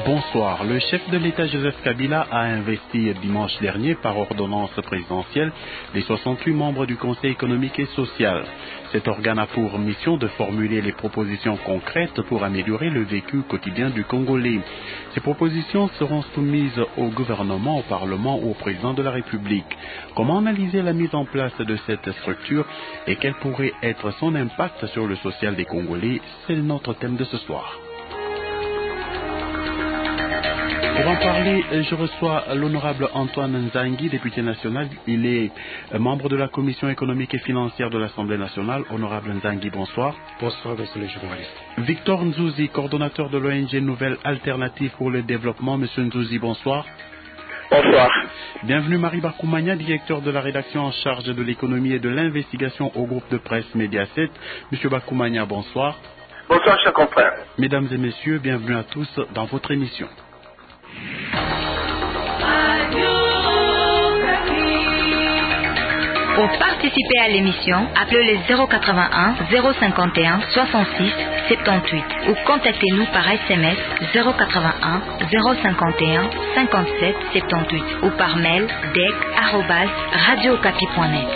Bonsoir. Le chef de l'État Joseph Kabila a investi dimanche dernier par ordonnance présidentielle les 68 membres du Conseil économique et social. Cet organe a pour mission de formuler les propositions concrètes pour améliorer le vécu quotidien du Congolais. Ces propositions seront soumises au gouvernement, au Parlement ou au président de la République. Comment analyser la mise en place de cette structure et quel pourrait être son impact sur le social des Congolais? C'est notre thème de ce soir. Pour en parler, je reçois l'honorable Antoine Nzangi, député national. Il est membre de la Commission économique et financière de l'Assemblée nationale. Honorable Nzangi, bonsoir. Bonsoir, monsieur le journaliste. Victor Nzouzi, coordonnateur de l'ONG Nouvelle Alternative pour le Développement. Monsieur Nzouzi, bonsoir. Bonsoir. Bienvenue Marie Bakoumania, directeur de la rédaction en charge de l'économie et de l'investigation au groupe de presse Mediaset. Monsieur Bakoumania, bonsoir. Bonsoir, chers confrères. Mesdames et messieurs, bienvenue à tous dans votre émission. Pour participer à l'émission, appelez le 081 051 66 78 ou contactez-nous par SMS 081 051 57 78 ou par mail dec@radiocapi.net.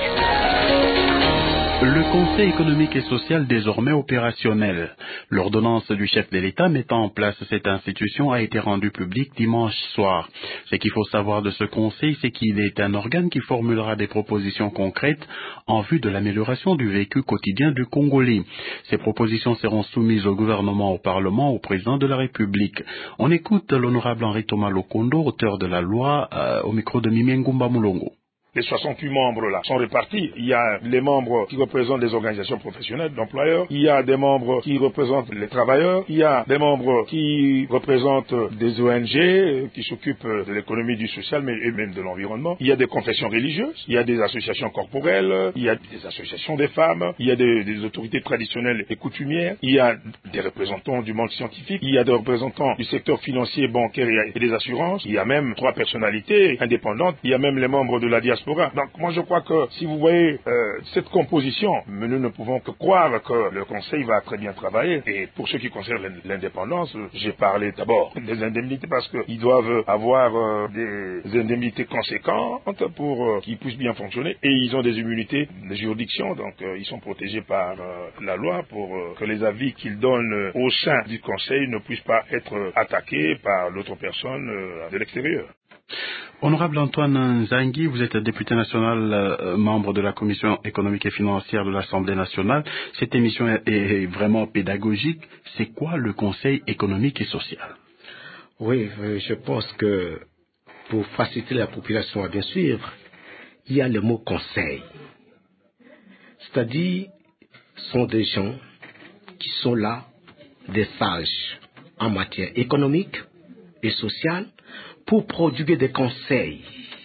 Le Conseil économique et social désormais opérationnel. L'ordonnance du chef de l'État mettant en place cette institution a été rendue publique dimanche soir. Ce qu'il faut savoir de ce Conseil, c'est qu'il est un organe qui formulera des propositions concrètes en vue de l'amélioration du vécu quotidien du Congolais. Ces propositions seront soumises au gouvernement, au Parlement, au président de la République. On écoute l'honorable Henri Thomas Lokondo, auteur de la loi, au micro de Mimie Ngumba Mulongo. Les 68 membres là sont répartis. Il y a les membres qui représentent les organisations professionnelles d'employeurs, il y a des membres qui représentent les travailleurs, il y a des membres qui représentent des ONG qui s'occupent de l'économie, du social et même de l'environnement. Il y a des confessions religieuses, il y a des associations corporelles, il y a des associations des femmes, il y a des autorités traditionnelles et coutumières, il y a des représentants du monde scientifique, il y a des représentants du secteur financier, bancaire et des assurances, il y a même 3 personnalités indépendantes, il y a même les membres de la diaspora. Donc moi je crois que si vous voyez cette composition, nous ne pouvons que croire que le Conseil va très bien travailler. Et pour ce qui concerne l'indépendance, j'ai parlé d'abord des indemnités parce qu'ils doivent avoir des indemnités conséquentes pour qu'ils puissent bien fonctionner. Et ils ont des immunités de juridiction, donc ils sont protégés par la loi pour que les avis qu'ils donnent au sein du Conseil ne puissent pas être attaqués par l'autre personne de l'extérieur. Honorable Antoine Nzangi, vous êtes député national, membre de la Commission économique et financière de l'Assemblée nationale. Cette émission est vraiment pédagogique. C'est quoi le Conseil économique et social? Oui, je pense que pour faciliter la population à bien suivre, il y a le mot conseil. C'est-à-dire, ce sont des gens qui sont là, des sages en matière économique et sociale, pour prodiguer des conseils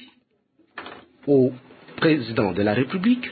au président de la République,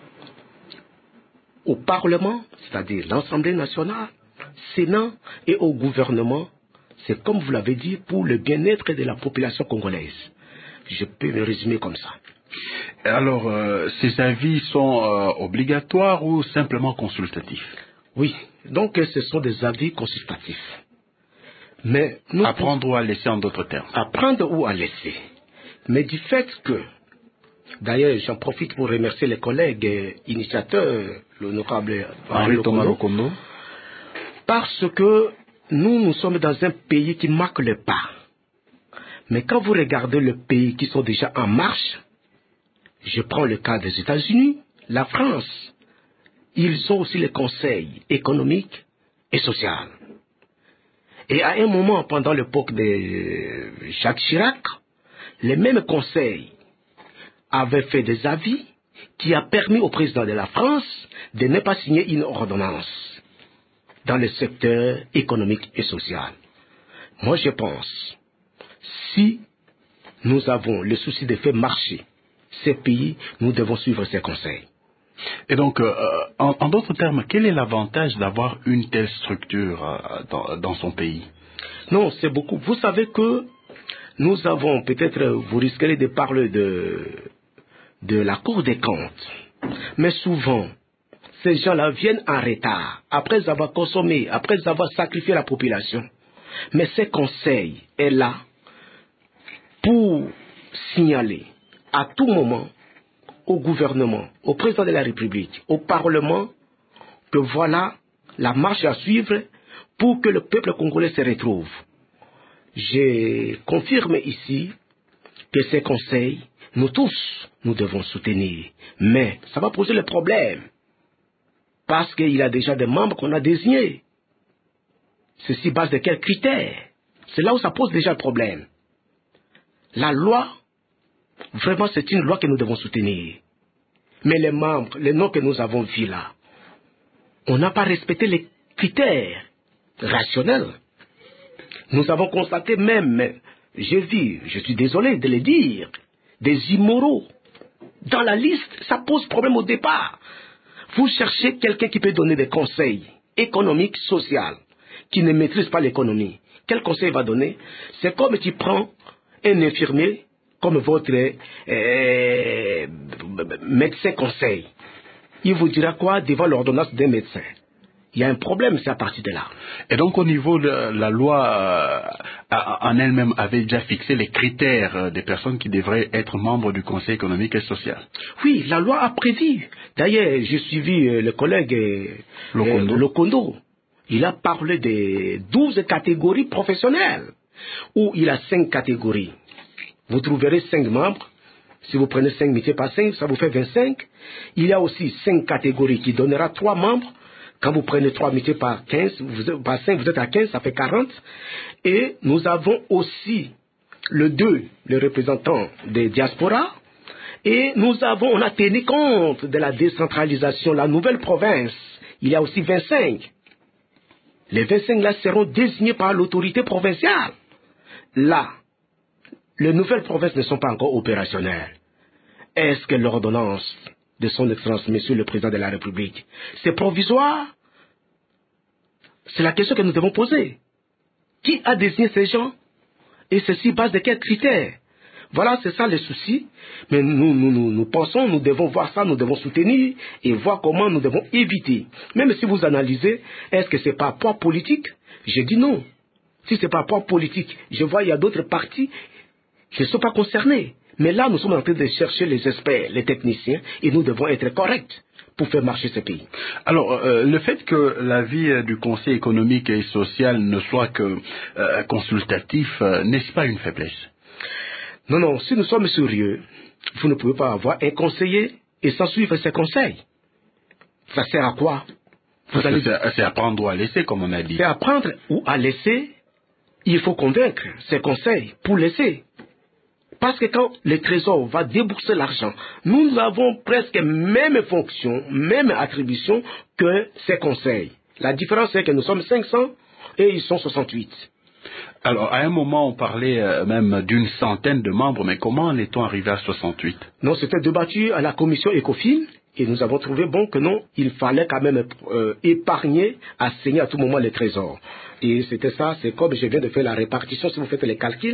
au Parlement, c'est-à-dire l'Assemblée nationale, Sénat et au gouvernement. C'est comme vous l'avez dit, pour le bien-être de la population congolaise. Je peux me résumer comme ça. Alors, ces avis sont obligatoires ou simplement consultatifs? Oui, donc ce sont des avis consultatifs. Mais apprendre ou à laisser en d'autres termes. Apprendre ou à laisser. Mais du fait que, d'ailleurs j'en profite pour remercier les collègues initiateurs, l'honorable Henri Thomas Lokondo, parce que nous sommes dans un pays qui marque le pas. Mais quand vous regardez les pays qui sont déjà en marche, je prends le cas des États-Unis, la France, ils ont aussi les conseils économiques et sociaux. Et à un moment, pendant l'époque de Jacques Chirac, les mêmes conseils avaient fait des avis qui a permis au président de la France de ne pas signer une ordonnance dans le secteur économique et social. Moi, je pense, si nous avons le souci de faire marcher ces pays, nous devons suivre ces conseils. Et donc, en d'autres termes, quel est l'avantage d'avoir une telle structure dans son pays? Non, c'est beaucoup. Vous savez que nous avons, peut-être, vous risquerez de parler de la Cour des comptes. Mais souvent, ces gens-là viennent en retard, après avoir consommé, après avoir sacrifié la population. Mais ce conseil est là pour signaler à tout moment au gouvernement, au président de la République, au Parlement, que voilà la marche à suivre pour que le peuple congolais se retrouve. Je confirme ici que ces conseils, nous tous, nous devons soutenir. Mais ça va poser le problème. Parce qu'il y a déjà des membres qu'on a désignés. Ceci base de quels critères? C'est là où ça pose déjà le problème. La loi, vraiment c'est une loi que nous devons soutenir. Mais les membres, les noms que nous avons vus là, on n'a pas respecté les critères rationnels. Nous avons constaté même, j'ai vu, je suis désolé de le dire, des immoraux. Dans la liste, ça pose problème au départ. Vous cherchez quelqu'un qui peut donner des conseils économiques, sociaux, qui ne maîtrise pas l'économie. Quel conseil il va donner? C'est comme tu prends un infirmier comme votre médecin conseil. Il vous dira quoi devant l'ordonnance d'un médecin? Il y a un problème, c'est à partir de là. Et donc au niveau de la loi en elle-même avait déjà fixé les critères des personnes qui devraient être membres du Conseil économique et social. Oui, la loi a prévu. D'ailleurs, j'ai suivi le collègue Lokondo. Il a parlé des 12 catégories professionnelles, où il a 5 catégories. Vous trouverez 5 membres. Si vous prenez 5 métiers par 5, ça vous fait 25. Il y a aussi 5 catégories qui donnera 3 membres. Quand vous prenez 3 métiers par 15, par 5, vous êtes à 15, ça fait 40. Et nous avons aussi le 2, le représentant des diasporas. Et on a tenu compte de la décentralisation, la nouvelle province. Il y a aussi 25. Les 25 là seront désignés par l'autorité provinciale. Là, les nouvelles provinces ne sont pas encore opérationnelles. Est-ce que l'ordonnance de son Excellence, Monsieur le Président de la République, c'est provisoire? C'est la question que nous devons poser. Qui a désigné ces gens? Et ceci base de quels critères? Voilà, c'est ça le souci. Mais nous pensons, nous devons voir ça, nous devons soutenir et voir comment nous devons éviter. Même si vous analysez, est-ce que c'est par poids politique? Je dis non. Si c'est par poids politique, je vois il y a d'autres partis qui ne sont pas concernés. Mais là, nous sommes en train de chercher les experts, les techniciens, et nous devons être corrects pour faire marcher ce pays. Alors, le fait que l'avis du Conseil économique et social ne soit que consultatif, n'est-ce pas une faiblesse? Non, non, si nous sommes sérieux, vous ne pouvez pas avoir un conseiller et sans suivre ses conseils. Ça sert à quoi? C'est à prendre ou à laisser, comme on a dit. C'est à prendre ou à laisser. Il faut convaincre ces conseils pour laisser. Parce que quand le Trésor va débourser l'argent, nous avons presque même fonction, même attribution que ces conseils. La différence c'est que nous sommes 500 et ils sont 68. Alors, à un moment, on parlait même d'une centaine de membres, mais comment en est-on arrivé à 68? Non, c'était débattu à la commission ECOFIN, et nous avons trouvé bon que non, il fallait quand même épargner, assigner à tout moment les trésors. Et c'était ça, c'est comme je viens de faire la répartition, si vous faites les calculs,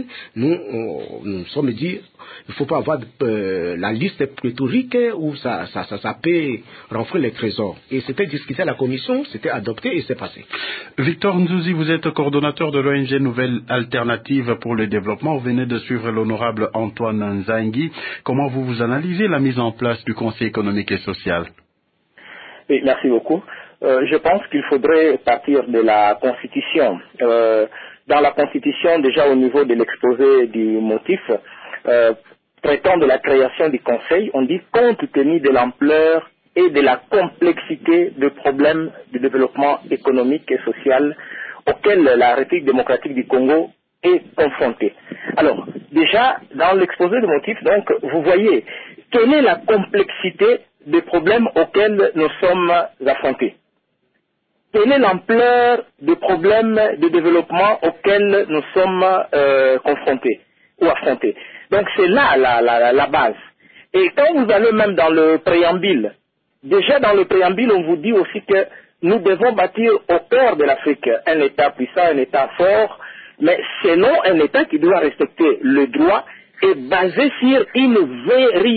nous sommes dit, il ne faut pas avoir la liste pléthorique où ça peut renflouer les trésors. Et c'était discuté à la commission, c'était adopté et c'est passé. Victor Nzouzi, vous êtes coordonnateur de l'ONG Nouvelle Alternative pour le Développement. Vous venez de suivre l'honorable Antoine Nzangi. Comment vous analysez la mise en place du Conseil économique et social? Oui, merci beaucoup. Je pense qu'il faudrait partir de la Constitution. Dans la Constitution, déjà au niveau de l'exposé du motif, traitant de la création du Conseil, on dit compte tenu de l'ampleur et de la complexité des problèmes de développement économique et social auxquels la République démocratique du Congo est confrontée. Alors, déjà, dans l'exposé de motifs, donc, vous voyez quelle est la complexité des problèmes auxquels nous sommes affrontés. Quelle est l'ampleur des problèmes de développement auxquels nous sommes confrontés ou affrontés. Donc c'est là la base. Et quand vous allez même dans le préambule, déjà dans le préambule, on vous dit aussi que nous devons bâtir au cœur de l'Afrique un État puissant, un État fort, mais c'est non un État qui doit respecter le droit et basé sur une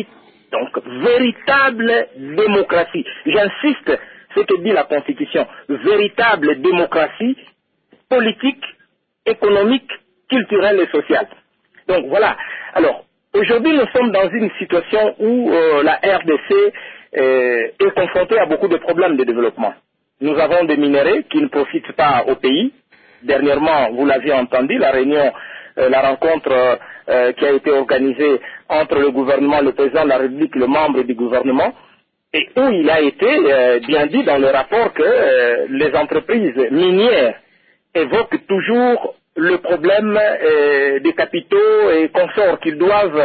véritable démocratie. J'insiste, ce que dit la Constitution, véritable démocratie politique économique, culturelle et sociale. Donc voilà. Alors, aujourd'hui, nous sommes dans une situation où la RDC est confrontée à beaucoup de problèmes de développement. Nous avons des minerais qui ne profitent pas au pays. Dernièrement, vous l'aviez entendu, la rencontre qui a été organisée entre le gouvernement, le président de la République, le membre du gouvernement, et où il a été bien dit dans le rapport que les entreprises minières évoquent toujours le problème des capitaux et consorts qu'ils doivent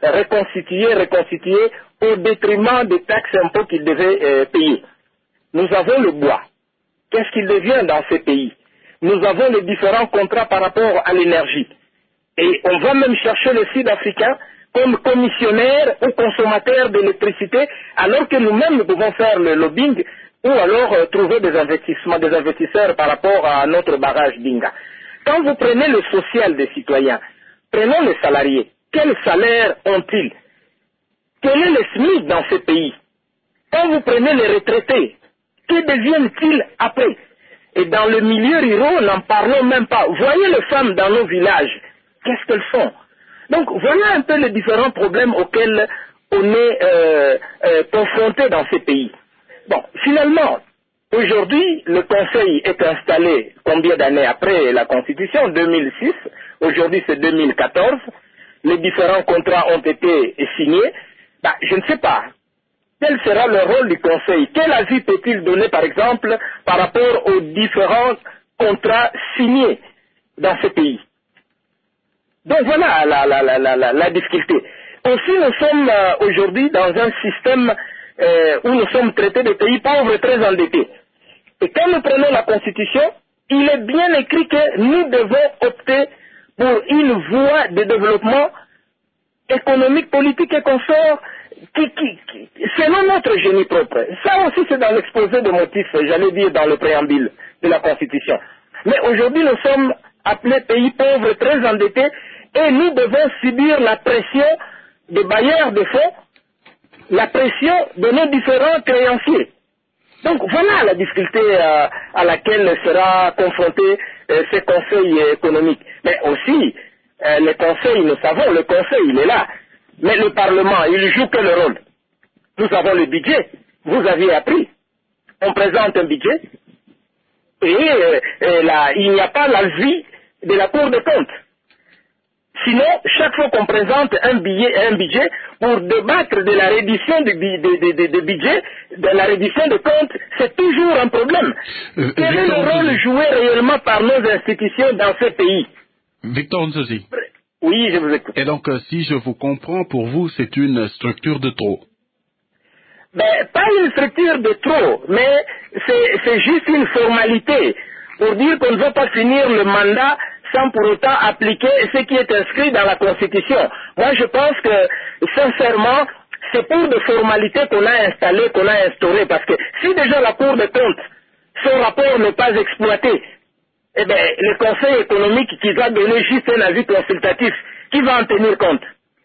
reconstituer au détriment des taxes et impôts qu'ils devaient payer. Nous avons le bois. Qu'est-ce qu'il devient dans ces pays? Nous avons les différents contrats par rapport à l'énergie. Et on va même chercher les Sud-Africains comme commissionnaires ou consommateurs d'électricité, alors que nous-mêmes nous pouvons faire le lobbying ou alors trouver des investisseurs par rapport à notre barrage d'Inga. Quand vous prenez le social des citoyens, prenons les salariés. Quel salaire ont-ils? Quel est le SMIC dans ces pays? Quand vous prenez les retraités, que deviennent-ils après? Et dans le milieu rural, n'en parlons même pas. Voyez les femmes dans nos villages, qu'est-ce qu'elles font? Donc voilà un peu les différents problèmes auxquels on est confronté dans ces pays. Bon, finalement, aujourd'hui, le Conseil est installé combien d'années après la Constitution? 2006, aujourd'hui c'est 2014, les différents contrats ont été signés. Je ne sais pas. Quel sera le rôle du Conseil? Quel avis peut-il donner, par exemple, par rapport aux différents contrats signés dans ces pays? Donc voilà la difficulté. Aussi, nous sommes aujourd'hui dans un système où nous sommes traités de pays pauvres et très endettés. Et quand nous prenons la Constitution, il est bien écrit que nous devons opter pour une voie de développement économique, politique et consort selon notre génie propre. Ça aussi, c'est dans l'exposé de motifs, j'allais dire dans le préambule de la Constitution. Mais aujourd'hui, nous sommes appelés pays pauvres, très endettés, et nous devons subir la pression des bailleurs de fonds, la pression de nos différents créanciers. Donc voilà la difficulté à laquelle sera confronté ce conseil économique. Mais aussi, le conseil, nous savons, le conseil, il est là. Mais le Parlement, il joue quel rôle? Nous avons le budget. Vous aviez appris. On présente un budget et il n'y a pas l'avis de la Cour des comptes. Sinon, chaque fois qu'on présente un budget pour débattre de la reddition du budget, de la reddition de comptes, c'est toujours un problème. Quel est le rôle joué réellement par nos institutions dans ces pays? Victor Nzozi. Oui, je vous écoute. Et donc, si je vous comprends, pour vous, c'est une structure de trop. Pas une structure de trop, mais c'est juste une formalité pour dire qu'on ne veut pas finir le mandat sans pour autant appliquer ce qui est inscrit dans la Constitution. Moi, je pense que, sincèrement, c'est pour des formalités qu'on a installées, qu'on a instaurées, parce que si déjà la Cour des comptes, son rapport n'est pas exploité, eh bien, le Conseil économique qui va donner juste un avis consultatif, qui va en tenir compte?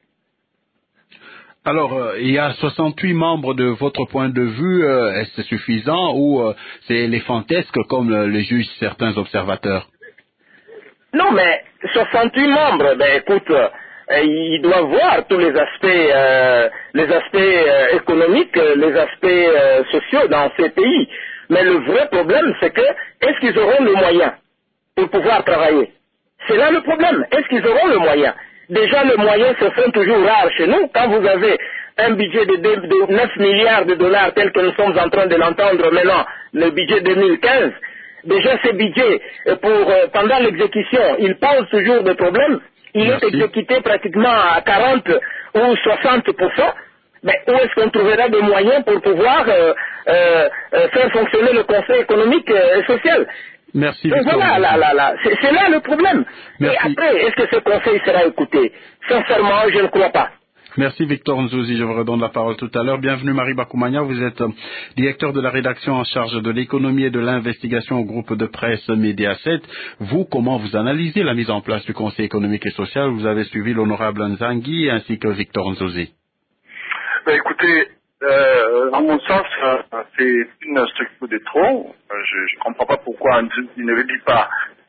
Alors, il y a 68 membres de votre point de vue, est-ce suffisant ou c'est éléphantesque comme le jugent certains observateurs? Non, mais 68 membres, écoute, ils doivent voir tous les aspects économiques, les aspects sociaux dans ces pays. Mais le vrai problème, c'est que, est-ce qu'ils auront les moyens pour pouvoir travailler? C'est là le problème. Est-ce qu'ils auront le moyen? Déjà, les moyens se font toujours rares chez nous. Quand vous avez un budget de 9 milliards de dollars tel que nous sommes en train de l'entendre maintenant, le budget 2015, déjà ce budget, pendant l'exécution, il pose toujours des problèmes. Il est exécuté pratiquement à 40 ou 60%. Mais où est-ce qu'on trouvera des moyens pour pouvoir faire fonctionner le Conseil économique et social? Merci. Donc voilà, c'est là le problème. Merci. Et après, est-ce que ce conseil sera écouté? Sincèrement, je ne crois pas. Merci Victor Nzozi, je vous redonne la parole tout à l'heure. Bienvenue Marie Bakoumania, vous êtes directeur de la rédaction en charge de l'économie et de l'investigation au groupe de presse Mediaset. Vous, comment vous analysez la mise en place du Conseil économique et social? Vous avez suivi l'honorable Nzangi ainsi que Victor Nzozi. Écoutez, à mon sens, c'est une structure de trop. Je ne comprends pas pourquoi il ne le dit pas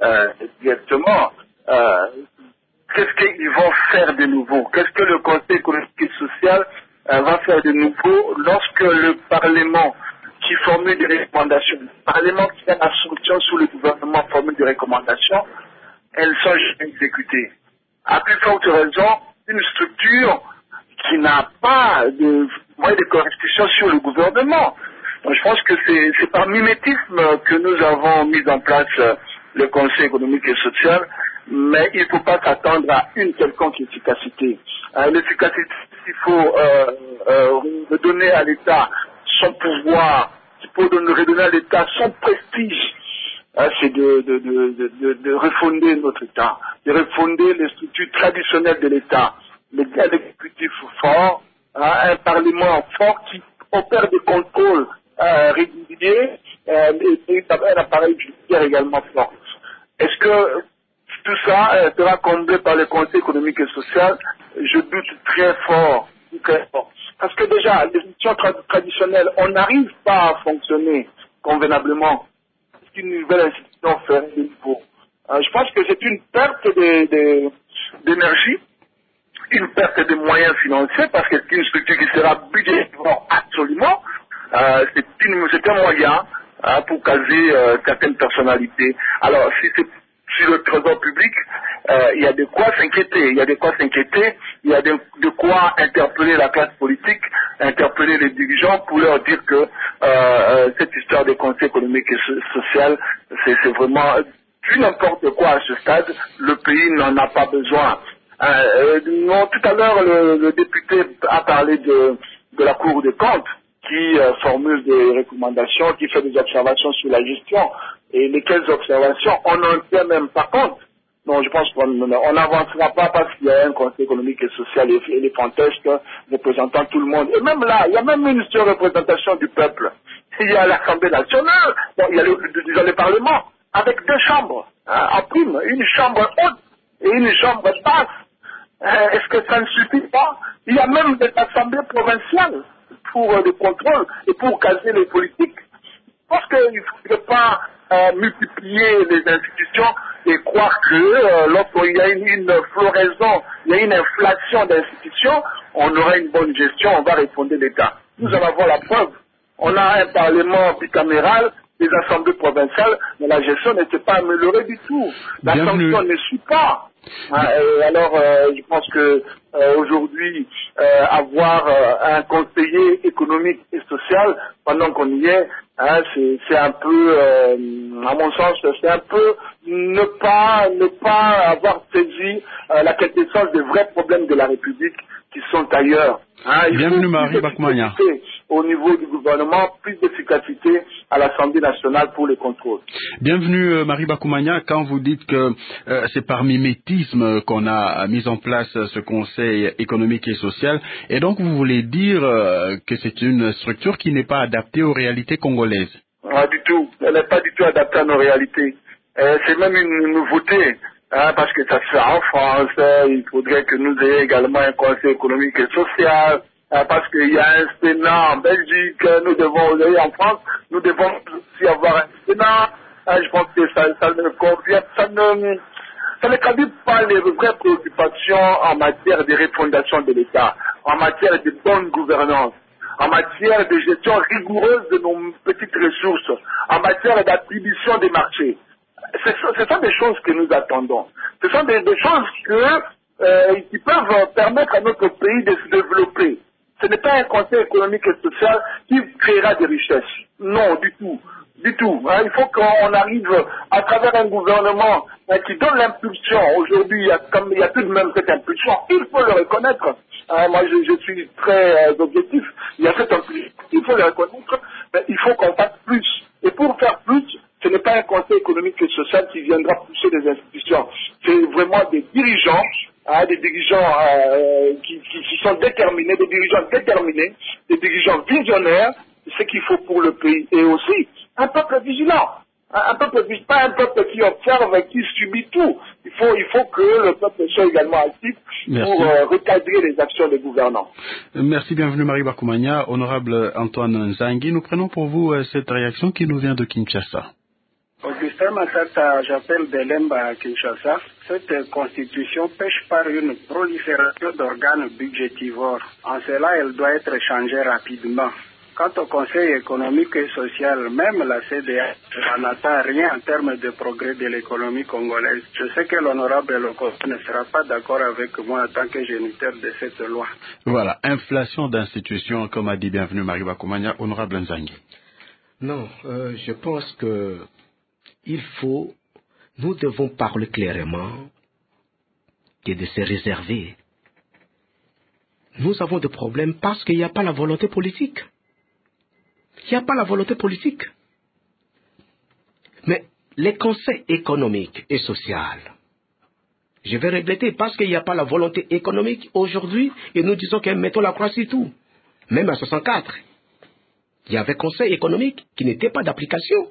directement qu'est-ce qu'ils vont faire de nouveau, qu'est-ce que le Conseil économique et social va faire de nouveau lorsque le Parlement qui formule des recommandations, le Parlement qui a la sanction sous le gouvernement formule des recommandations, elles sont jamais exécutées. À plus forte raison, une structure qui n'a pas de moyen de correction sur le gouvernement. Donc, je pense que c'est par mimétisme que nous avons mis en place le Conseil économique et social, mais il ne faut pas s'attendre à une quelconque efficacité. L'efficacité, il faut redonner à l'État son pouvoir, il faut redonner à l'État son prestige. C'est de refonder notre État, de refonder les structures traditionnelles de l'État, l'exécutif fort, un Parlement fort qui opère des contrôles réguliers et un appareil judiciaire également fort. Est-ce que tout ça sera comblé par le Conseil économique et social? Je doute très fort. Parce que déjà, les institutions traditionnelles, on n'arrive pas à fonctionner convenablement. Une nouvelle institution ferait de nouveau. Je pense que c'est une perte d'énergie, une perte de moyens financiers, parce que c'est une structure qui sera budgétairement absolument. C'est un moyen pour caser certaines personnalités. Alors, si c'est sur le trésor public, il y a de quoi s'inquiéter, il y a de quoi interpeller la classe politique, interpeller les dirigeants pour leur dire que cette histoire de Conseil économique et social, c'est vraiment du n'importe quoi à ce stade, le pays n'en a pas besoin. Non, tout à l'heure, le député a parlé de la Cour des comptes, qui formule des recommandations, qui fait des observations sur la gestion. Et lesquelles observations, on n'en tient même pas compte. Non, je pense qu'on n'avancera pas parce qu'il y a un Conseil économique et social éléphantesque représentant tout le monde. Et même là, il y a même une représentation du peuple. Il y a l'Assemblée nationale, bon, il y a le Parlement, avec deux chambres, en prime, une chambre haute et une chambre basse. Est-ce que ça ne suffit pas? Il y a même des assemblées provinciales pour le contrôle et pour caser les politiques. Parce qu'il ne faudrait pas multiplier les institutions et croire que lorsqu'il y a une floraison, il y a une inflation d'institutions, on aura une bonne gestion, on va refonder l'État. Nous en avons la preuve. On a un parlement bicaméral, des assemblées provinciales, mais la gestion n'était pas améliorée du tout. La sanction ne suit pas. Alors, je pense que aujourd'hui, avoir un conseiller économique et social, pendant qu'on y est, c'est un peu, à mon sens, c'est un peu ne pas avoir saisi la quintessence des vrais problèmes de la République qui sont ailleurs. Bienvenue Marie Bakoumania. Au niveau du gouvernement, plus d'efficacité à l'Assemblée nationale pour les contrôles. Bienvenue Marie Bakoumania. Quand vous dites que c'est par mimétisme qu'on a mis en place ce Conseil économique et social, et donc vous voulez dire que c'est une structure qui n'est pas adaptée aux réalités congolaises? Pas du tout. Elle n'est pas du tout adaptée à nos réalités. C'est même une nouveauté. Parce que ça se fait en France, il faudrait que nous ayons également un Conseil économique et social, parce qu'il y a un Sénat en Belgique, nous devons aussi en France, nous devons aussi avoir un Sénat. Je pense que ça ne convient, ça ne traduit pas les vraies préoccupations en matière de refondation de l'État, en matière de bonne gouvernance, en matière de gestion rigoureuse de nos petites ressources, en matière d'attribution des marchés. Ce sont des choses que nous attendons. Ce sont des choses qui peuvent permettre à notre pays de se développer. Ce n'est pas un Conseil économique et social qui créera des richesses. Non, du tout. Du tout. Il faut qu'on arrive à travers un gouvernement qui donne l'impulsion. Aujourd'hui, il y a tout de même cette impulsion. Il faut le reconnaître. Moi, je suis très objectif. Il y a cette impulsion. Il faut le reconnaître. Mais il faut qu'on fasse plus. Et pour faire plus, ce n'est pas un Conseil économique et social qui viendra pousser des institutions. C'est vraiment des dirigeants, qui sont déterminés, des dirigeants visionnaires, ce qu'il faut pour le pays. Et aussi, un peuple vigilant. Pas un peuple qui observe et qui subit tout. Il faut que le peuple soit également actif pour recadrer les actions des gouvernants. Merci, bienvenue Marie Bakoumania. Honorable Antoine Nzangi, nous prenons pour vous cette réaction qui nous vient de Kinshasa. Augustin Matata, j'appelle Belemba à Kinshasa. Cette constitution pêche par une prolifération d'organes budgétivores. En cela, elle doit être changée rapidement. Quant au Conseil économique et social, même la CDA n'attend rien en termes de progrès de l'économie congolaise. Je sais que l'honorable Lokoto ne sera pas d'accord avec moi en tant que géniteur de cette loi. Voilà, inflation d'institutions, comme a dit bienvenue Mariba Koumania, honorable Nzangi. Non, je pense que nous devons parler clairement et de se réserver. Nous avons des problèmes parce qu'il n'y a pas la volonté politique. Il n'y a pas la volonté politique. Mais les conseils économiques et sociaux, je vais regretter parce qu'il n'y a pas la volonté économique aujourd'hui et nous disons que mettons la croix sur tout. Même en 64, il y avait conseil économique qui n'était pas d'application.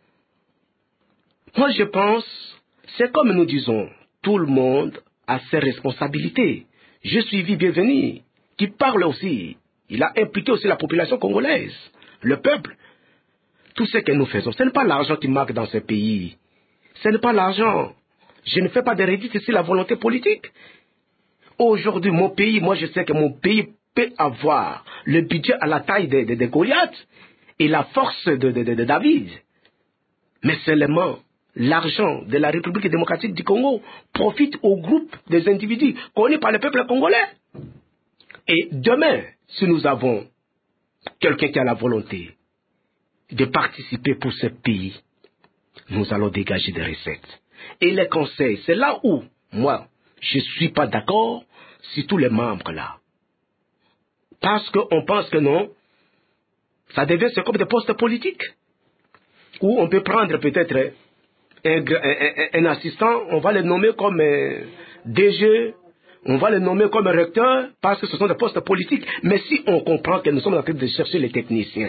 Moi je pense, c'est comme nous disons, tout le monde a ses responsabilités. Je suis bienvenu, qui parle aussi. Il a impliqué aussi la population congolaise. Le peuple, tout ce que nous faisons, ce n'est pas l'argent qui manque dans ce pays. Ce n'est pas l'argent. Je ne fais pas de rédit, c'est la volonté politique. Aujourd'hui, mon pays, moi je sais que mon pays peut avoir le budget à la taille de Goliath et la force de David. Mais seulement l'argent de la République démocratique du Congo profite au groupe des individus connus par le peuple congolais. Et demain, si nous avons quelqu'un qui a la volonté de participer pour ce pays, nous allons dégager des recettes. Et les conseils, c'est là où, moi, je ne suis pas d'accord sur tous les membres là. Parce qu'on pense que non, ça devient comme des postes politiques, où on peut prendre peut-être un assistant, on va le nommer comme DG, on va le nommer comme recteur, parce que ce sont des postes politiques. Mais si on comprend que nous sommes en train de chercher les techniciens,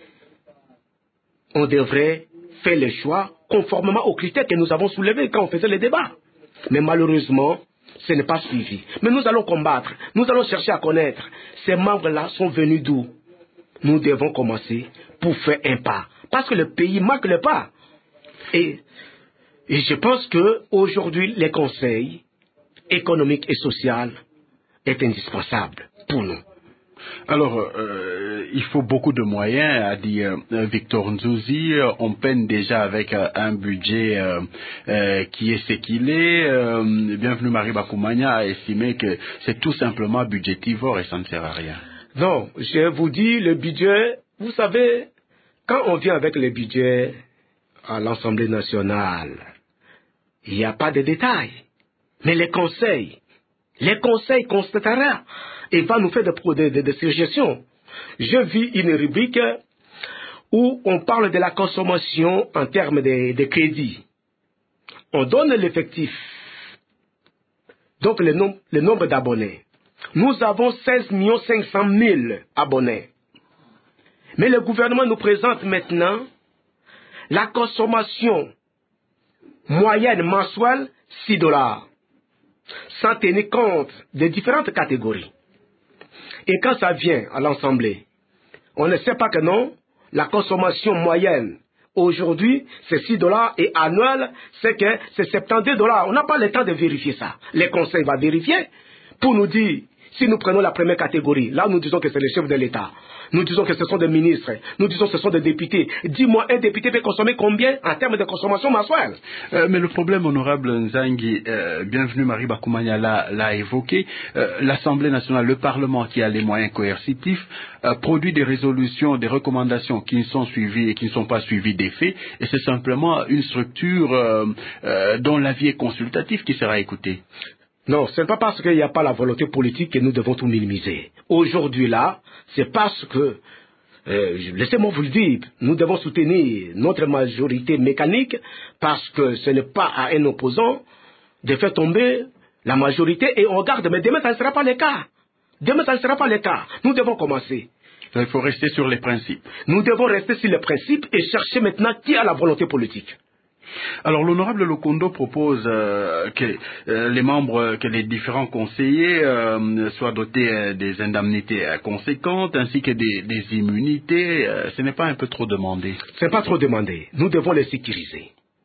on devrait faire le choix conformément aux critères que nous avons soulevés quand on faisait le débat. Mais malheureusement, ce n'est pas suivi. Mais nous allons combattre, nous allons chercher à connaître. Ces membres-là sont venus d'où? Nous devons commencer pour faire un pas. Parce que le pays manque le pas. Et je pense qu'aujourd'hui, les conseils économiques et sociaux est indispensable pour nous. Alors, il faut beaucoup de moyens, a dit Victor Nzouzi. On peine déjà avec un budget qui est ce qu'il est. Bienvenue Mariba Koumania a estimé que c'est tout simplement budgétivore et ça ne sert à rien. Non, je vous dis, le budget, vous savez, quand on vient avec le budget à l'Assemblée nationale, il n'y a pas de détails. Mais les conseils constateront et va nous faire des suggestions. Je vis une rubrique où on parle de la consommation en termes de crédit. On donne l'effectif, donc le nombre d'abonnés. Nous avons 16 500 000 abonnés. Mais le gouvernement nous présente maintenant la consommation moyenne mensuelle, $6, sans tenir compte des différentes catégories. Et quand ça vient à l'Assemblée, on ne sait pas que non, la consommation moyenne aujourd'hui c'est $6 et annuel c'est $72. On n'a pas le temps de vérifier ça. Les conseils vont vérifier pour nous dire, si nous prenons la première catégorie, là nous disons que c'est le chef de l'État. Nous disons que ce sont des ministres, nous disons que ce sont des députés. Dis-moi, un député peut consommer combien en termes de consommation mensuelle? Mais le problème, honorable Nzangi, bienvenue Mariba Koumania l'a évoqué, l'Assemblée nationale, le Parlement qui a les moyens coercitifs, produit des résolutions, des recommandations qui ne sont suivies et qui ne sont pas suivies des faits, et c'est simplement une structure dont l'avis est consultatif qui sera écouté. Non, ce n'est pas parce qu'il n'y a pas la volonté politique que nous devons tout minimiser. Aujourd'hui là, c'est parce que, laissez-moi vous le dire, nous devons soutenir notre majorité mécanique parce que ce n'est pas à un opposant de faire tomber la majorité et on regarde, mais demain ça ne sera pas le cas. Demain ça ne sera pas le cas. Nous devons commencer. Il faut rester sur les principes. Nous devons rester sur les principes et chercher maintenant qui a la volonté politique. Alors l'honorable Lokondo propose que les membres, que les différents conseillers soient dotés des indemnités conséquentes ainsi que des immunités. Ce n'est pas un peu trop demandé? Ce n'est pas trop demandé. Nous devons les sécuriser.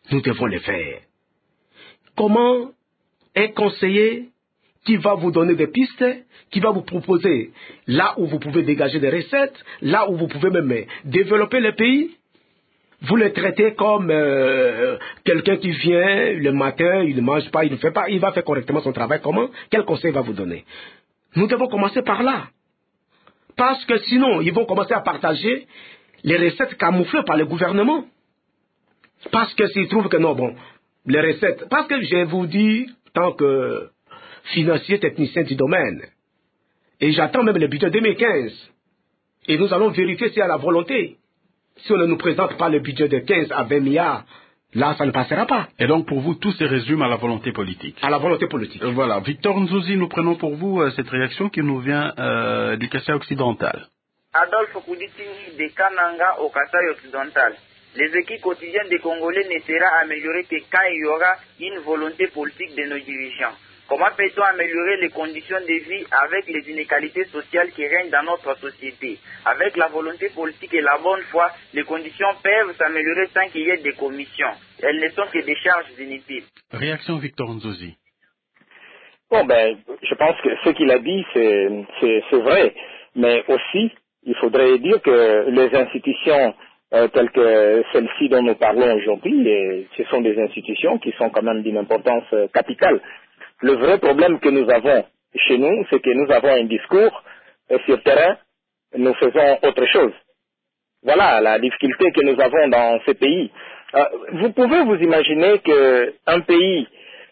Nous devons le faire. Comment un conseiller qui va vous donner des pistes, qui va vous proposer là où vous pouvez dégager des recettes, là où vous pouvez même développer le pays, vous le traitez comme quelqu'un qui vient le matin, il ne mange pas, il ne fait pas, il va faire correctement son travail. Comment? Quel conseil va vous donner? Nous devons commencer par là. Parce que sinon, ils vont commencer à partager les recettes camouflées par le gouvernement. Parce que s'ils trouvent que non, bon, les recettes... Parce que je vous dis, tant que financier technicien du domaine, et j'attends même le budget 2015, et nous allons vérifier s'il y a la volonté. Si on ne nous présente pas le budget de 15 à 20 milliards, là, ça ne passera pas. Et donc, pour vous, tout se résume à la volonté politique. À la volonté politique. Voilà. Victor Nzouzi, nous prenons pour vous cette réaction qui nous vient du Kasaï occidental. Adolphe Kouditini de Kananga au Kasaï occidental. Les équipes quotidiennes des Congolais ne seront améliorées que quand il y aura une volonté politique de nos dirigeants. Comment peut-on améliorer les conditions de vie avec les inégalités sociales qui règnent dans notre société? Avec la volonté politique et la bonne foi, les conditions peuvent s'améliorer sans qu'il y ait des commissions. Elles ne sont que des charges inutiles. Réaction Victor Nzouzi. Bon, je pense que ce qu'il a dit, c'est vrai. Mais aussi, il faudrait dire que les institutions telles que celle-ci dont nous parlons aujourd'hui, ce sont des institutions qui sont quand même d'une importance capitale. Le vrai problème que nous avons chez nous, c'est que nous avons un discours et sur le terrain, nous faisons autre chose. Voilà la difficulté que nous avons dans ces pays. Vous pouvez vous imaginer qu'un pays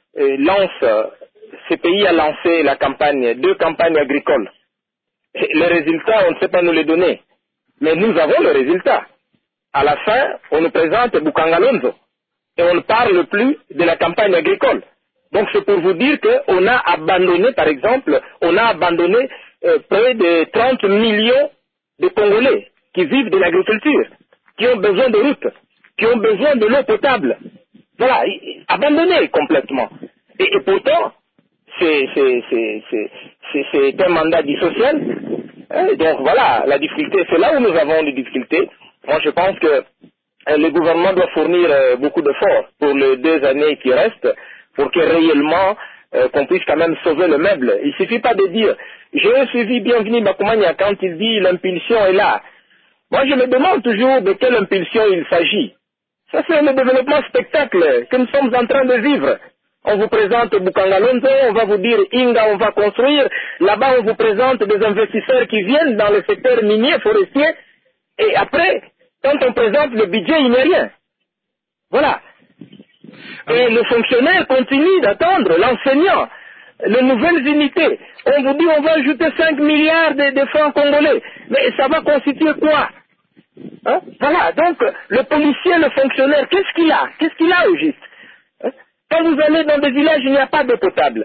ce pays a lancé la campagne, 2 campagnes agricoles. Et les résultats, on ne sait pas nous les donner. Mais nous avons le résultat. À la fin, on nous présente Bukangalonzo. Et on ne parle plus de la campagne agricole. Donc c'est pour vous dire qu'on a abandonné, par exemple, près de 30 millions de Congolais qui vivent de l'agriculture, qui ont besoin de routes, qui ont besoin de l'eau potable. Voilà, abandonné complètement. Et pourtant, c'est un mandat dissocial. Donc voilà, la difficulté, c'est là où nous avons des difficultés. Moi je pense que le gouvernement doit fournir beaucoup d'efforts pour les 2 années qui restent, pour que réellement qu'on puisse quand même sauver le meuble. Il ne suffit pas de dire, j'ai suivi Bienvenu Bakoumania quand il dit l'impulsion est là. Moi je me demande toujours de quelle impulsion il s'agit. Ça c'est le développement spectacle que nous sommes en train de vivre. On vous présente Bukangalonzo, on va vous dire Inga, on va construire. Là-bas on vous présente des investisseurs qui viennent dans le secteur minier, forestier. Et après, quand on présente le budget, il n'y a rien. Voilà. Et le fonctionnaire continue d'attendre, l'enseignant, les nouvelles unités. On vous dit on va ajouter 5 milliards de francs congolais. Mais ça va constituer quoi? Hein? Voilà, donc le policier, le fonctionnaire, qu'est-ce qu'il a? Qu'est-ce qu'il a au juste? Hein? Quand vous allez dans des villages, il n'y a pas d'eau potable.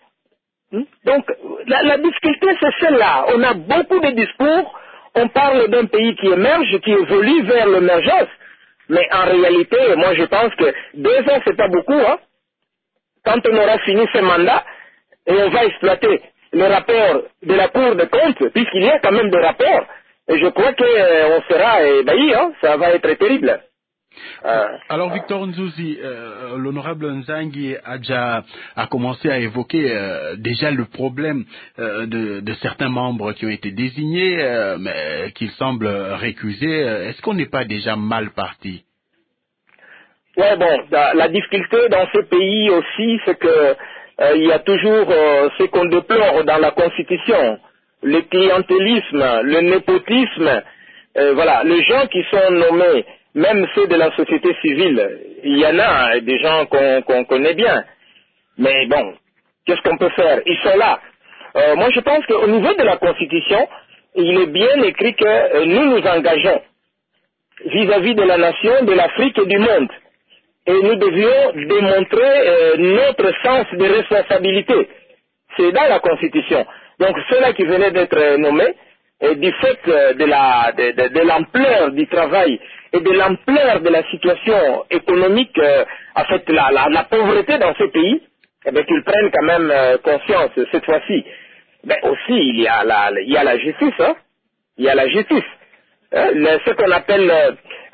Donc la difficulté c'est celle-là. On a beaucoup de discours, on parle d'un pays qui émerge, qui évolue vers l'émergence. Mais en réalité, moi je pense que 2 ans, c'est pas beaucoup. Hein? Quand on aura fini ce mandat, et on va exploiter le rapport de la Cour des comptes, puisqu'il y a quand même des rapports, et je crois qu'on sera ébahi, hein? Ça va être terrible. Alors Victor Nzouzi, l'honorable Nzangi a commencé à évoquer déjà le problème de certains membres qui ont été désignés, mais qu'ils semblent récusés. Est-ce qu'on n'est pas déjà mal parti? Ouais, bon, la difficulté dans ce pays aussi, c'est que il y a toujours ce qu'on déplore dans la Constitution, le clientélisme, le népotisme, voilà, les gens qui sont nommés, même ceux de la société civile, il y en a des gens qu'on connaît bien. Mais bon, qu'est-ce qu'on peut faire? Ils sont là. Moi, je pense qu'au niveau de la Constitution, il est bien écrit que nous nous engageons vis-à-vis de la nation, de l'Afrique et du monde. Et nous devions démontrer notre sens de responsabilité. C'est dans la Constitution. Donc, ceux-là qui venaient d'être nommés, du fait de l'ampleur du travail et de l'ampleur de la situation économique, en fait la pauvreté dans ce pays, eh bien, qu'ils prennent quand même conscience cette fois-ci. Mais aussi il y a la justice, hein. Il y a la justice. Ce qu'on appelle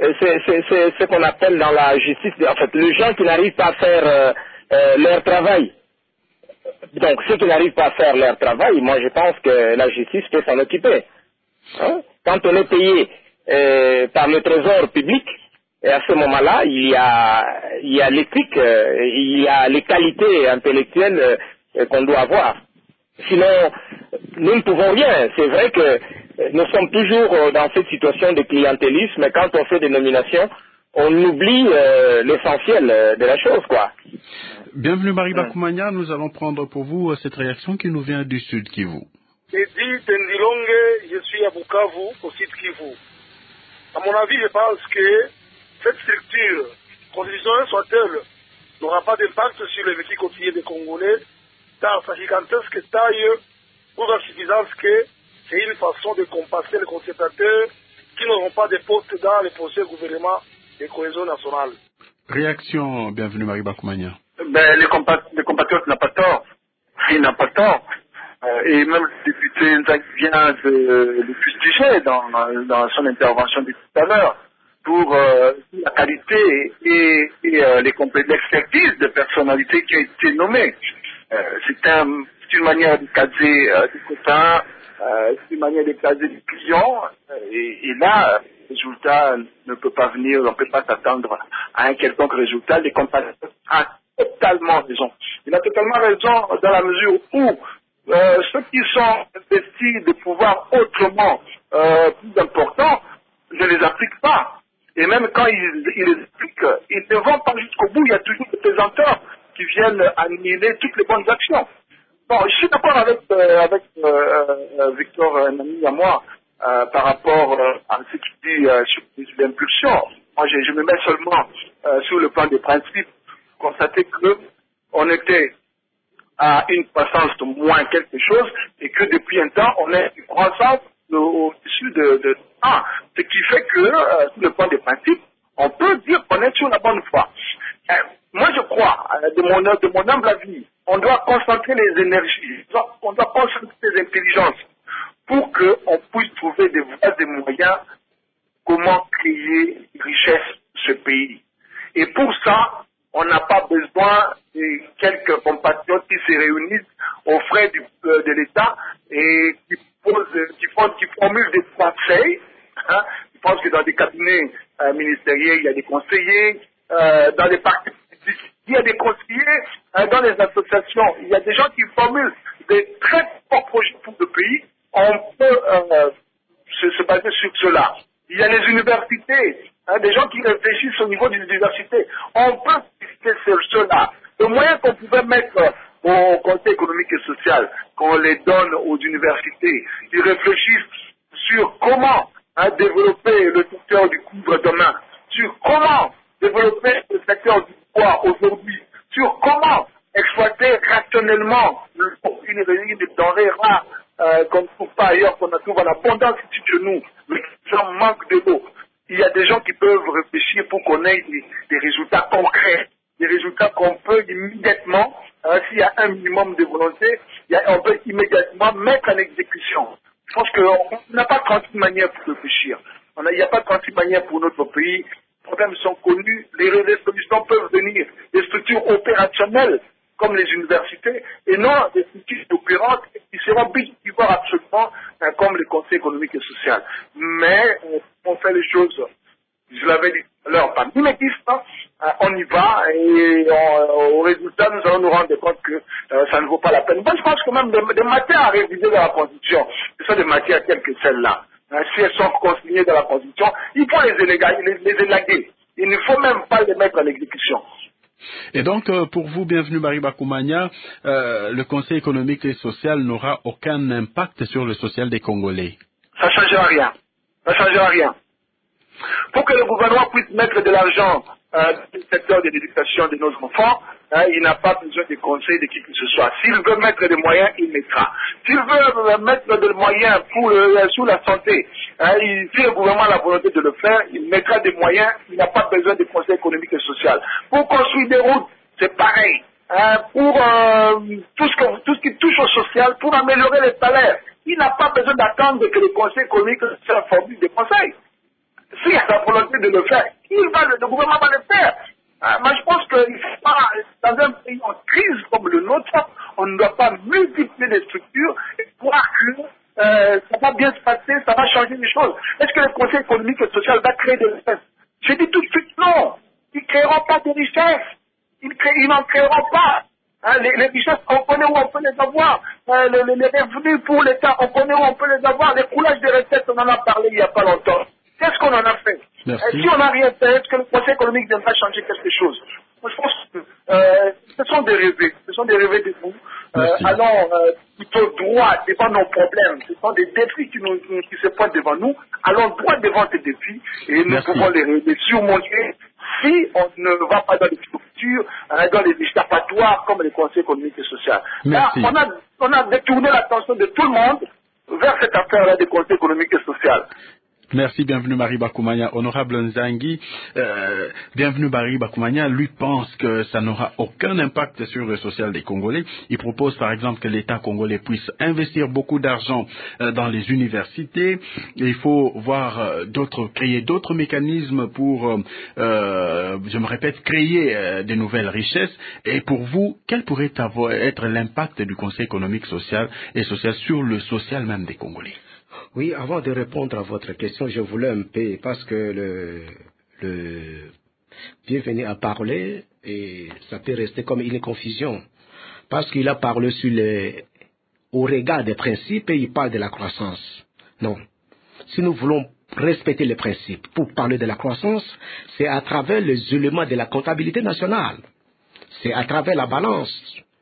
c'est ce qu'on appelle dans la justice, en fait, les gens qui n'arrivent pas à faire leur travail. Donc, ceux qui n'arrivent pas à faire leur travail, moi je pense que la justice peut s'en occuper. Hein? Quand on est payé par le trésor public, et à ce moment-là, il y a l'éthique, il y a les qualités intellectuelles qu'on doit avoir. Sinon, nous ne pouvons rien. C'est vrai que nous sommes toujours dans cette situation de clientélisme. Quand on fait des nominations, on oublie l'essentiel de la chose, quoi. Bienvenue Mariba Koumania, nous allons prendre pour vous cette réaction qui nous vient du Sud Kivu. Edith Ndilonge, je suis à Bukavu, au Sud Kivu. À mon avis, je pense que cette structure, constitutionnelle soit-elle, n'aura pas d'impact sur les vécus quotidiens des Congolais, car sa gigantesque taille prouve à suffisance que c'est une façon de compasser les concertateurs qui n'auront pas de poste dans les procès gouvernement de cohésion nationale. Réaction, bienvenue Mariba Koumania. Ben, les compatriotes n'ont pas tort. Il n'a pas tort. Et même le député Nzak vient de le fustiger dans son intervention de tout à l'heure pour la qualité et l'expertise de personnalités qui ont été nommées. C'est une manière de caser des quotas, c'est une manière de caser des clients. Et là, le résultat ne peut pas venir, on ne peut pas s'attendre à un quelconque résultat. Les compatriotes ont totalement raison. Il a totalement raison dans la mesure où ceux qui sont investis de pouvoir autrement plus important ne les appliquent pas. Et même quand ils les appliquent, ils ne vont pas jusqu'au bout. Il y a toujours des présenteurs qui viennent annihiler toutes les bonnes actions. Bon, je suis d'accord avec Victor Nami à moi par rapport à ce qu'il dit sur l'impulsion. Moi, je me mets seulement sur le plan des principes, constater qu'on était à une croissance de moins quelque chose et que depuis un temps, on est une croissance au-dessus de 1. Ce qui fait que, sur le plan des principes, on peut dire qu'on est sur la bonne voie. Moi, je crois, de mon humble avis, on doit concentrer les énergies, on doit concentrer les intelligences pour qu'on puisse trouver des voies, des moyens, comment créer richesse ce pays. Et pour ça, on n'a pas besoin de quelques compatriotes qui se réunissent aux frais de l'État et qui formulent des conseils. Hein. Je pense que dans des cabinets ministériels, il y a des conseillers, dans les partis politiques, il y a des conseillers, dans les associations, il y a des gens qui formulent des très forts projets pour le pays. On peut se baser sur cela. Il y a les universités, des gens qui réfléchissent au niveau des universités. On peut discuter sur cela. Le moyen qu'on pouvait mettre au Conseil économique et social, qu'on les donne aux universités, ils réfléchissent sur comment développer le secteur du couvre demain, sur comment développer le secteur du bois aujourd'hui, sur comment exploiter rationnellement une denrée rare qu'on ne trouve pas ailleurs, qu'on trouve en abondance ici chez nous, mais qui manque de l'eau. Il y a des gens qui peuvent réfléchir pour qu'on ait des résultats concrets, des résultats qu'on peut immédiatement, s'il y a un minimum de volonté, on peut immédiatement mettre en exécution. Je pense qu'on n'a pas 36 manières pour réfléchir. Il n'y a pas 36 manières pour notre pays. Les problèmes sont connus, les solutions peuvent venir des structures opérationnelles comme les universités, et non des structures opérantes qui seront budgétivores absolument comme le Conseil économique et social. Mais on fait les choses, je l'avais dit tout à l'heure, par mimétisme, on y va, et au résultat, nous allons nous rendre compte que ça ne vaut pas la peine. Moi, je pense que même des matières à réviser dans la Constitution, ce sont des matières telles que celles-là. Si elles sont consignées dans la Constitution, il faut les élaguer. Il ne faut même pas les mettre à l'exécution. Et donc, pour vous, bienvenue Mariba Koumania, le Conseil économique et social n'aura aucun impact sur le social des Congolais. Ça ne changera rien. Ça ne changera rien. Pour que le gouvernement puisse mettre de l'argent dans le secteur de l'éducation de nos enfants, il n'a pas besoin de conseils de qui que ce soit. S'il veut mettre des moyens, il mettra. S'il veut mettre des moyens sur la santé, si le gouvernement a la volonté de le faire, il mettra des moyens. Il n'a pas besoin de conseil économique et social. Pour construire des routes, c'est pareil. Pour tout ce qui touche au social, pour améliorer les salaires, il n'a pas besoin d'attendre que le conseil économique et social formule des conseils. s'il y a la volonté de le faire, le gouvernement va le faire. Moi, je pense que dans un pays en crise comme le nôtre, on ne doit pas multiplier les structures et croire que ça va bien se passer, ça va changer les choses. Est-ce que le Conseil économique et social va créer des richesses? Je dis tout de suite non. Ils ne créeront pas de richesses. Ils n'en créeront pas. Les richesses, on connaît où on peut les avoir. Les revenus pour l'État, on connaît où on peut les avoir. Les coulages de recettes, on en a parlé il n'y a pas longtemps. Qu'est-ce qu'on en a fait? Si on n'a rien fait, est-ce que le Conseil économique viendra changer quelque chose? Moi, je pense que ce sont des rêves. Ce sont des rêves de vous. Allons plutôt droit devant nos problèmes. Ce sont des défis qui se pointent devant nous. Allons droit devant ces défis et nous pouvons les surmonter si on ne va pas dans les structures, dans les échappatoires comme le Conseil économique et social. Là, on a détourné l'attention de tout le monde vers cette affaire-là du Conseil économique et social. Merci, bienvenue Marie Bakoumania. Honorable Nzangi, bienvenue Marie Bakoumania, lui pense que ça n'aura aucun impact sur le social des Congolais. Il propose par exemple que l'État congolais puisse investir beaucoup d'argent dans les universités. Il faut voir créer d'autres mécanismes pour, je me répète, créer de nouvelles richesses. Et pour vous, quel pourrait être l'impact du Conseil économique et social sur le social même des Congolais? Oui, avant de répondre à votre question, je voulais un peu, parce que le Bienvenu a parlé, et ça peut rester comme une confusion, parce qu'il a parlé au regard des principes et il parle de la croissance. Non. Si nous voulons respecter les principes, pour parler de la croissance, c'est à travers les éléments de la comptabilité nationale. C'est à travers la balance,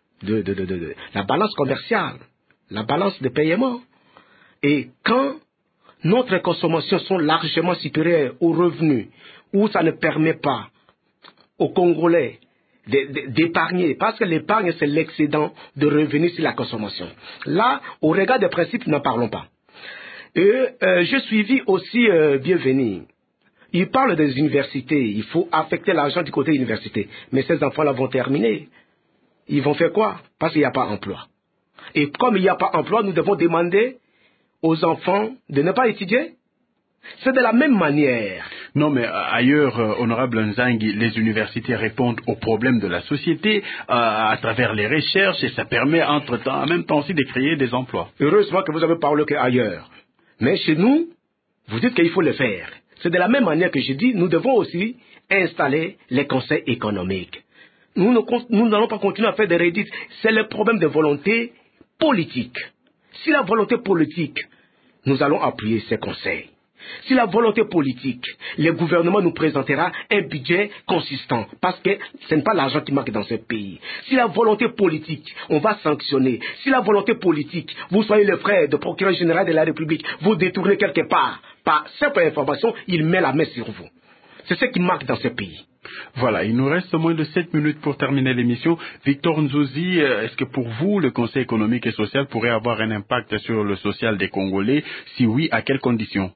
la balance commerciale, la balance de paiement. Et quand notre consommation sont largement supérieures aux revenus, où ça ne permet pas aux Congolais d'épargner, parce que l'épargne c'est l'excédent de revenus sur la consommation. Là, au regard des principes, nous n'en parlons pas. Et je suivis aussi Bienvenu. Il parle des universités, il faut affecter l'argent du côté université. Mais ces enfants-là vont terminer. Ils vont faire quoi? Parce qu'il n'y a pas d'emploi. Et comme il n'y a pas d'emploi, nous devons demander aux enfants de ne pas étudier. C'est de la même manière. Non, mais ailleurs, honorable Nzangi, les universités répondent aux problèmes de la société à travers les recherches et ça permet en même temps aussi de créer des emplois. Heureusement que vous avez parlé qu'ailleurs. Mais chez nous, vous dites qu'il faut le faire. C'est de la même manière que je dis, nous devons aussi installer les conseils économiques. Nous n'allons pas continuer à faire des rédits. C'est le problème de volonté politique. Si la volonté politique, nous allons appuyer ces conseils. Si la volonté politique, le gouvernement nous présentera un budget consistant, parce que ce n'est pas l'argent qui manque dans ce pays. Si la volonté politique, on va sanctionner. Si la volonté politique, vous soyez le frère du procureur général de la République, vous détournez quelque part, par simple information, il met la main sur vous. C'est ce qui manque dans ce pays. Voilà, il nous reste moins de 7 minutes pour terminer l'émission. Victor Nzuzi, est-ce que pour vous, le Conseil économique et social pourrait avoir un impact sur le social des Congolais? Si oui, à quelles conditions?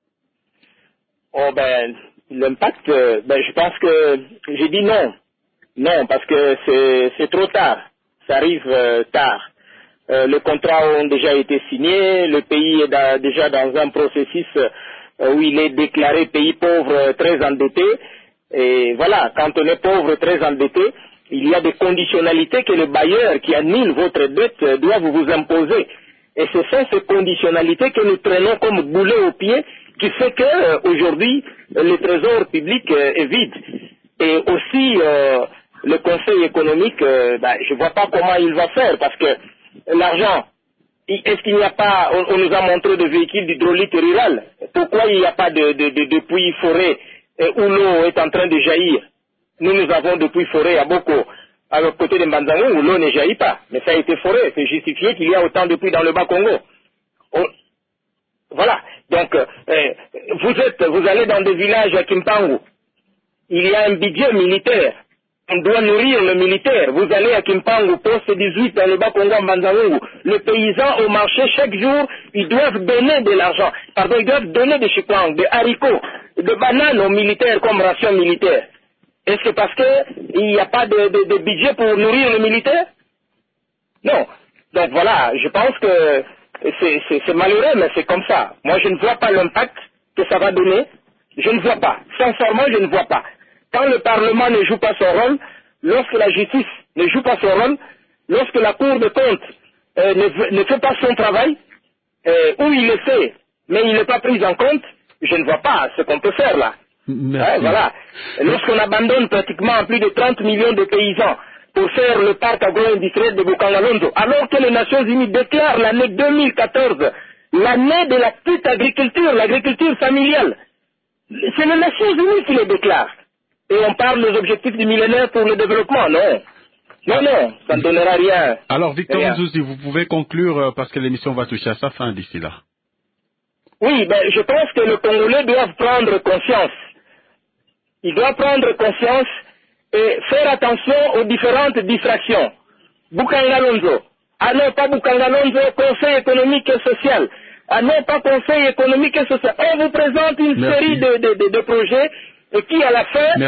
L'impact, je pense que j'ai dit non. Non, parce que c'est trop tard. Ça arrive tard. Les contrats ont déjà été signés. Le pays est déjà dans un processus où il est déclaré pays pauvre, très endetté. Et voilà, quand on est pauvre, très endetté, il y a des conditionnalités que le bailleur qui annule votre dette doit vous imposer. Et ce sont ces conditionnalités que nous traînons comme boulet au pied, qui fait que aujourd'hui le trésor public est vide. Et aussi le Conseil économique, je ne vois pas comment il va faire, parce que l'argent, est-ce qu'il n'y a pas, on nous a montré des véhicules d'hydraulique rurale, pourquoi il n'y a pas de puits forêts où l'eau est en train de jaillir? Nous avons des puits forêts à Boko, à côté de Mbanzangou, où l'eau ne jaillit pas, mais ça a été forêt, c'est justifié qu'il y a autant de puits dans le Bas-Congo. Voilà, donc vous allez dans des villages à Kimpangu, il y a un budget militaire, on doit nourrir le militaire. Vous allez à Kimpangu, poste 18 dans le Bas-Congo, en Mbanzangou, les paysans au marché chaque jour, ils doivent donner de l'argent, ils doivent donner des chikwang, des haricots, des bananes aux militaires comme ration militaire. Est-ce que parce qu'il n'y a pas de budget pour nourrir le militaire? Non. Donc voilà, je pense que c'est malheureux, mais c'est comme ça. Moi, je ne vois pas l'impact que ça va donner. Je ne vois pas. Sincèrement, je ne vois pas. Quand le Parlement ne joue pas son rôle, lorsque la justice ne joue pas son rôle, lorsque la Cour de compte ne fait pas son travail, ou il le fait, mais il n'est pas pris en compte, je ne vois pas ce qu'on peut faire là. Voilà. Lorsqu'on abandonne pratiquement plus de 30 millions de paysans pour faire le parc agro-industriel de Bukangalonzo, alors que les Nations Unies déclarent l'année 2014 l'année de la petite agriculture, l'agriculture familiale. C'est les Nations Unies qui le déclarent. Et on parle des objectifs du millénaire pour le développement, non. Non, ça ne donnera rien. Alors, Victor Nzouzi, vous pouvez conclure parce que l'émission va toucher à sa fin d'ici là. Oui, je pense que les Congolais doivent prendre conscience. Ils doivent prendre conscience et faire attention aux différentes distractions. Bukangalonzo. Ah non, pas Bukangalonzo, Conseil économique et social. Ah non, pas Conseil économique et social. On vous présente une série de projets et qui, à la fin,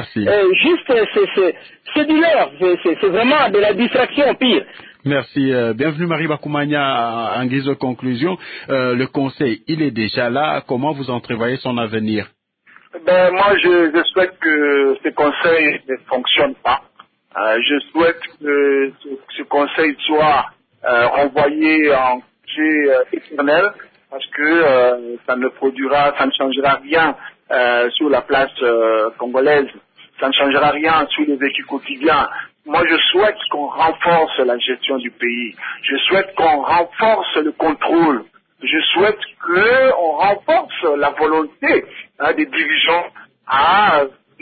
c'est du leurre. C'est vraiment de la distraction pire. Merci. Bienvenue Mariba Koumania. En guise de conclusion, le Conseil, il est déjà là. Comment vous entrevoyez son avenir? Moi, je souhaite que ce Conseil ne fonctionne pas. Je souhaite que ce Conseil soit renvoyé en jeu éternel parce que ça ne changera rien sur la place congolaise. Ça ne changera rien sur les vécus quotidiens. Moi, je souhaite qu'on renforce la gestion du pays. Je souhaite qu'on renforce le contrôle. Je souhaite qu'on renforce la volonté des dirigeants à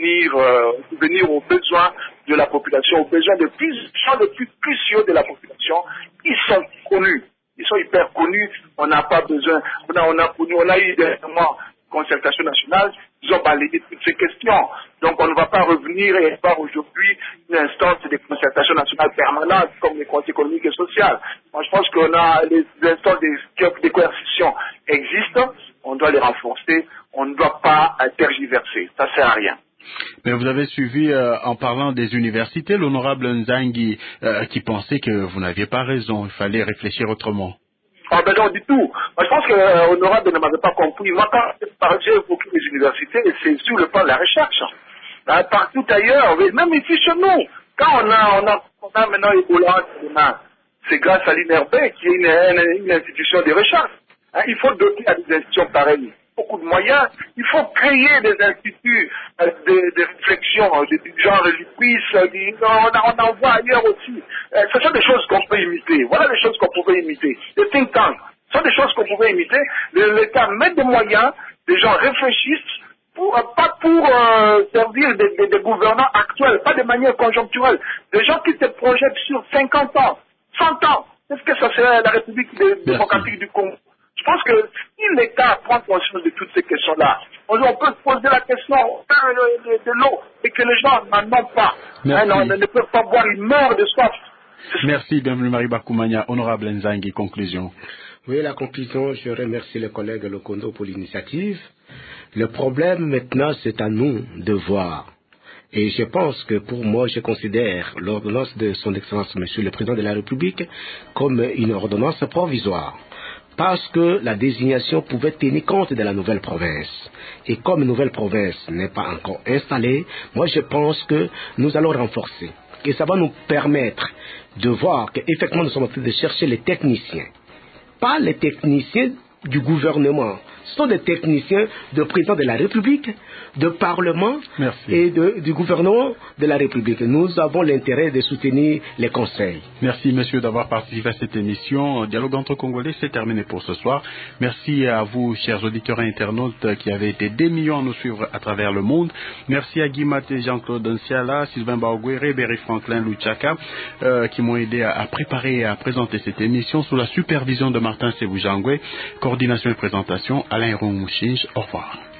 venir aux besoins de la population, aux besoins les plus cruciaux de la population. Ils sont connus. Ils sont hyper connus. On n'a pas besoin. On a eu dernièrement concertation nationale, ils ont balayé toutes ces questions. Donc on ne va pas revenir et faire aujourd'hui une instance de concertation nationale permanente comme les conseils économiques et sociaux. Moi je pense qu'on a les instances de coercition existent, on doit les renforcer, on ne doit pas tergiverser, ça ne sert à rien. Mais vous avez suivi, en parlant des universités, l'honorable Nzangi qui pensait que vous n'aviez pas raison, il fallait réfléchir autrement. Ah ben non, du tout. Moi, je pense que Honorable ne m'avait pas compris. Moi, quand j'ai évoqué les universités, c'est sur le plan de la recherche. Partout ailleurs, même ici chez nous, quand on a maintenant Ebola, c'est grâce à l'INRB qui est une institution de recherche. Il faut doter à des institutions pareilles beaucoup de moyens. Il faut créer des instituts de réflexion, du genre l'UPIS, on en voit ailleurs aussi. Ce sont des choses qu'on peut imiter. Voilà des choses qu'on pouvait imiter. Les think tanks, ce sont des choses qu'on pouvait imiter. L'État met des moyens, des gens réfléchissent, pas pour servir des gouvernants actuels, pas de manière conjoncturelle. Des gens qui se projettent sur 50 ans, 100 ans. Est-ce que ça serait la République démocratique du Congo? Je pense que si l'État prend conscience de toutes ces questions-là, on peut se poser la question de l'eau et que les gens n'en ont pas. Ne peuvent pas boire, ils meurent de soif. Merci, bienvenue Mariba Koumania. Honorable Nzangi, conclusion. Oui, la conclusion, je remercie le collègue Lokondo pour l'initiative. Le problème maintenant, c'est à nous de voir. Et je pense que pour moi, je considère l'ordonnance de son Excellence, Monsieur le Président de la République, comme une ordonnance provisoire. Parce que la désignation pouvait tenir compte de la nouvelle province. Et comme une nouvelle province n'est pas encore installée, moi je pense que nous allons renforcer. Et ça va nous permettre de voir qu'effectivement nous sommes en train de chercher les techniciens. Pas les techniciens du gouvernement. Ce sont des techniciens de président de la République, de Parlement et du gouvernement de la République. Nous avons l'intérêt de soutenir les conseils. Merci, monsieur, d'avoir participé à cette émission. Dialogue entre Congolais, c'est terminé pour ce soir. Merci à vous, chers auditeurs et internautes, qui avez été des millions à nous suivre à travers le monde. Merci à Guy Maté, Jean-Claude Nsiala, Sylvain Baogouéré, Berry Franklin Luchaka, qui m'ont aidé à préparer et à présenter cette émission sous la supervision de Martin Sebujangwe, coordination et présentation, Alain Roux-Mouchinge. Au revoir.